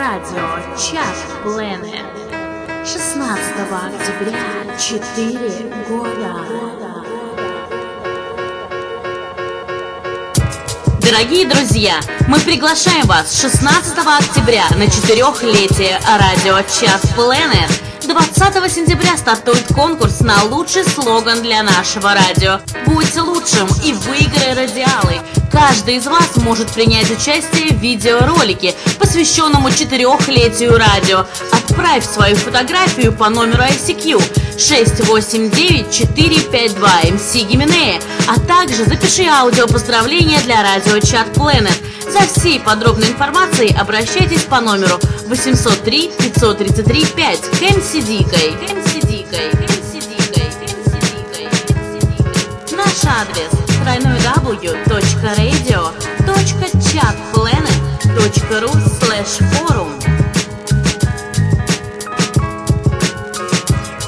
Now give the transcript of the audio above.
радио Чат Planet. 16 октября, 4 года. Дорогие друзья, мы приглашаем вас 16 октября на 4-летие радио Чат Planet. 20 сентября стартует конкурс на лучший слоган для нашего радио. Будьте лучшим и выиграй радиалы. Каждый из вас может принять участие в видеоролике, посвященному 4-летию радио. Отправь свою фотографию по номеру ICQ 689-452 МС Гименея, а также запиши аудиопоздравления для радио Чат Planet. За всей подробной информацией обращайтесь по номеру 803 533 5 к МС Дикой. Наш адрес www.radio.chatplanet.ru/forum.